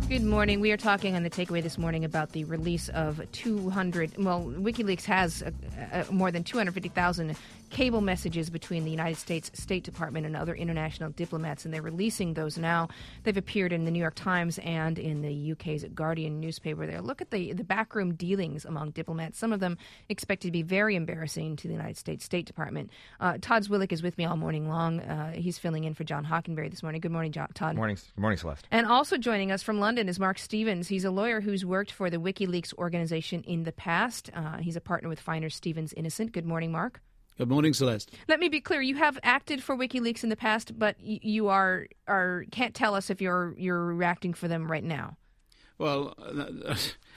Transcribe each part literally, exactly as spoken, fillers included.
Good morning. We are talking on the takeaway this morning about the release of two hundred, well, WikiLeaks has a, a, more than two hundred fifty thousand cable messages between the United States State Department and other international diplomats, and they're releasing those now. They've appeared in the New York Times and in the U K's Guardian newspaper there. Look at the, the backroom dealings among diplomats, some of them expected to be very embarrassing to the United States State Department. Uh, Todd Zwillich is with me all morning long. Uh, he's filling in for John Hockenberry this morning. Good morning, John, Todd. Good morning, good morning, Celeste. And also joining us from London is Mark Stevens. He's a lawyer who's worked for the WikiLeaks organization in the past. Uh, he's a partner with Finer Stevens Innocent. Good morning, Mark. Good morning, Celeste. Let me be clear. You have acted for WikiLeaks in the past, but you are are can't tell us if you're you're acting for them right now. Well, uh,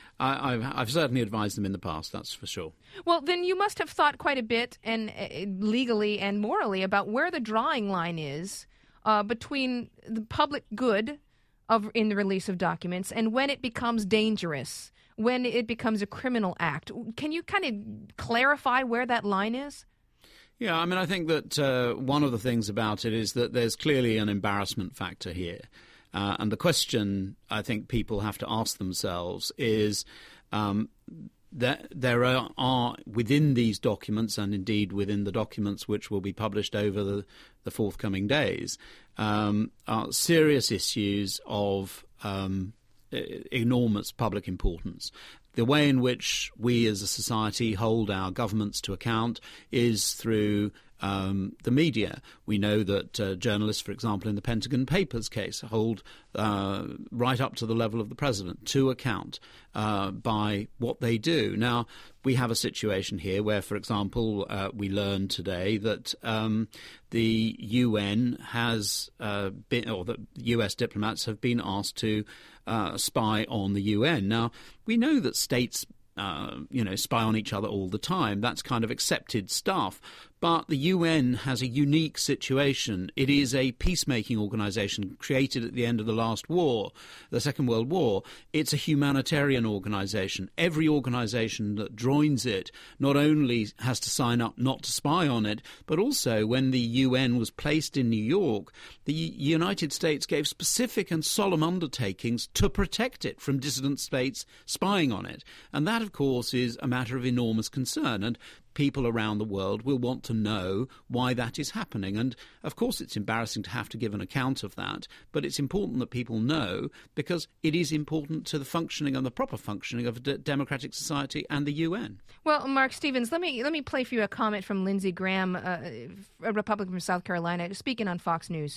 I, I've, I've certainly advised them in the past, that's for sure. Well, then you must have thought quite a bit, and uh, legally and morally, about where the drawing line is uh, between the public good of in the release of documents and when it becomes dangerous, when it becomes a criminal act. Can you kind of clarify where that line is? Yeah, I mean, I think that uh, one of the things about it is that there's clearly an embarrassment factor here. Uh, and the question I think people have to ask themselves is um, that there are, are, within these documents, and indeed within the documents which will be published over the, the forthcoming days, um, are serious issues of um, enormous public importance. The way in which we as a society hold our governments to account is through um, the media. We know that uh, journalists, for example, in the Pentagon Papers case, hold uh, right up to the level of the president to account uh, by what they do. Now, we have a situation here where, for example, uh, we learned today that um, the U N has uh, been, or the U S diplomats have been asked to uh, spy on the U N. Now, we know that states, uh, you know, spy on each other all the time. That's kind of accepted stuff. But the U N has a unique situation. It is a peacemaking organization created at the end of the last war, the Second World War. It's a humanitarian organization. Every organization that joins it not only has to sign up not to spy on it, but also when the U N was placed in New York, the United States gave specific and solemn undertakings to protect it from dissident states spying on it. And that, of course, is a matter of enormous concern. And people around the world will want to know why that is happening. And, of course, it's embarrassing to have to give an account of that, but it's important that people know because it is important to the functioning and the proper functioning of a d- democratic society and the U N. Well, Mark Stevens, let me let me play for you a comment from Lindsey Graham, uh, a Republican from South Carolina, speaking on Fox News.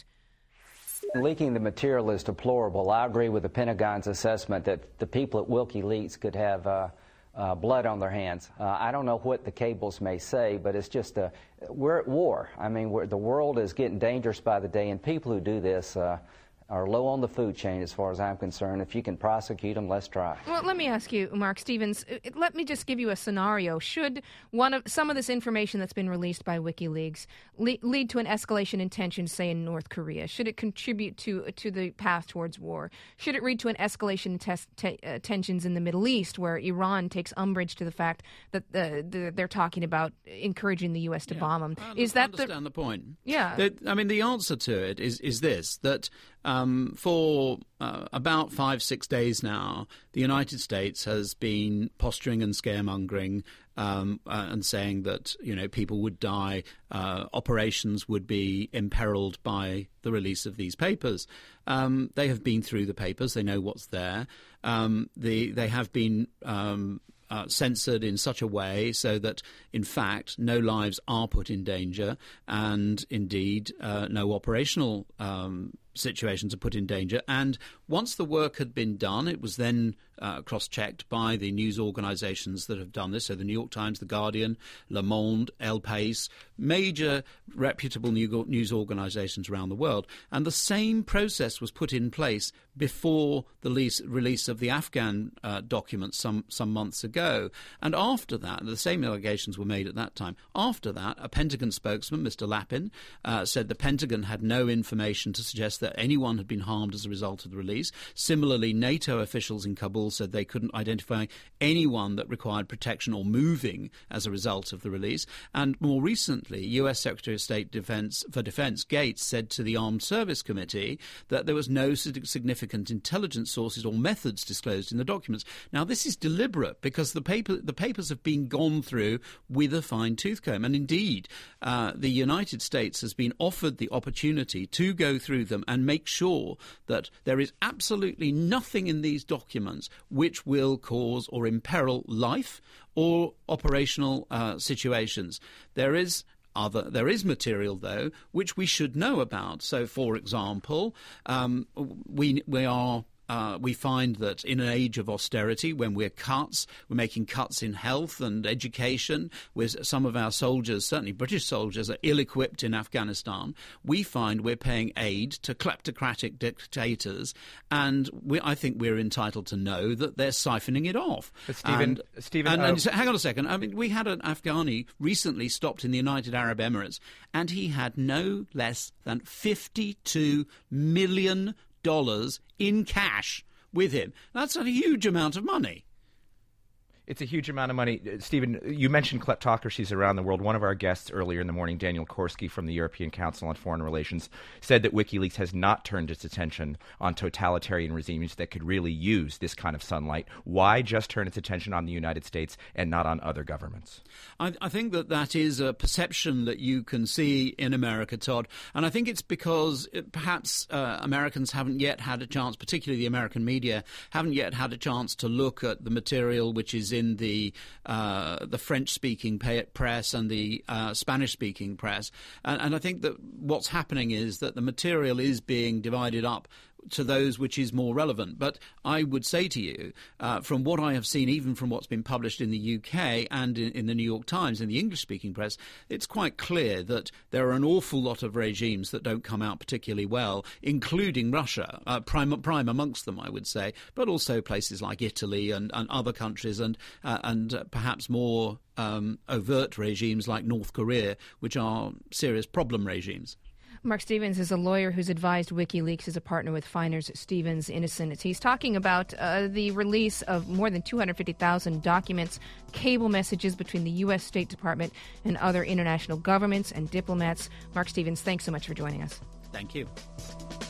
Leaking the material is deplorable. I agree with the Pentagon's assessment that the people at WikiLeaks could have uh, Uh, blood on their hands. Uh, I don't know what the cables may say, but it's just a, we're at war. I mean, we're, the world is getting dangerous by the day, and people who do this uh, are low on the food chain as far as I'm concerned. If you can prosecute them, let's try. Well, let me ask you, Mark Stevens, let me just give you a scenario. Should one of some of this information that's been released by WikiLeaks le- lead to an escalation in tensions, say, in North Korea? Should it contribute to to the path towards war? Should it lead to an escalation in tes- te- uh, tensions in the Middle East, where Iran takes umbrage to the fact that the, the, they're talking about encouraging the U S to yeah, bomb them? I Is that understand the, the point? Yeah. The, I mean, the answer to it is, is this, that Um, for uh, about five, six days now, the United States has been posturing and scaremongering um, uh, and saying that, you know, people would die, uh, operations would be imperiled by the release of these papers. Um, they have been through the papers. They know what's there. Um, the, they have been um, uh, censored in such a way so that, in fact, no lives are put in danger and, indeed, uh, no operational um situations are put in danger. And once the work had been done, it was then uh, cross-checked by the news organizations that have done this. So the New York Times, The Guardian, Le Monde, El País, major reputable news organizations around the world. And the same process was put in place before the lease, release of the Afghan uh, documents some, some months ago. And after that, the same allegations were made at that time. After that, a Pentagon spokesman, Mister Lapin, uh, said the Pentagon had no information to suggest that anyone had been harmed as a result of the release. Similarly, NATO officials in Kabul Interpol said they couldn't identify anyone that required protection or moving as a result of the release. And more recently, U S Secretary of State Defense for Defense Gates said to the Armed Service Committee that there was no significant intelligence sources or methods disclosed in the documents. Now, this is deliberate because the paper the papers have been gone through with a fine-tooth comb. And indeed, uh, the United States has been offered the opportunity to go through them and make sure that there is absolutely nothing in these documents which will cause or imperil life or operational uh, situations. There is Other, there is material, though, which we should know about. So, for example, um, we we are uh, we find that in an age of austerity, when we're cuts, we're making cuts in health and education, where some of our soldiers, certainly British soldiers, are ill-equipped in Afghanistan, we find we're paying aid to kleptocratic dictators, and we, I think we're entitled to know that they're siphoning it off. But Stephen, and, Stephen, and, uh, and so, hang on a second. I mean, we had an Afghani recently stopped in the United Arab Emirates, and he had no less than fifty-two million dollars in cash with him. That's a huge amount of money. It's a huge amount of money. Stephen, you mentioned kleptocracies around the world. One of our guests earlier in the morning, Daniel Korski from the European Council on Foreign Relations, said that WikiLeaks has not turned its attention on totalitarian regimes that could really use this kind of sunlight. Why just turn its attention on the United States and not on other governments? I, I think that that is a perception that you can see in America, Todd. And I think it's because it, perhaps uh, Americans haven't yet had a chance, particularly the American media, haven't yet had a chance to look at the material which is in the uh, the French-speaking press and the uh, Spanish-speaking press. And, and I think that what's happening is that the material is being divided up to those which is more relevant. But I would say to you, uh, from what I have seen, even from what's been published in the U K and in, in the New York Times, in the English-speaking press, it's quite clear that there are an awful lot of regimes that don't come out particularly well, including Russia, uh, prime, prime amongst them, I would say, but also places like Italy and, and other countries and, uh, and uh, perhaps more um, overt regimes like North Korea, which are serious problem regimes. Mark Stevens is a lawyer who's advised WikiLeaks as a partner with Feiners, Stevens, Innocent. He's talking about uh, the release of more than two hundred fifty thousand documents, cable messages between the U S State Department and other international governments and diplomats. Mark Stevens, thanks so much for joining us. Thank you.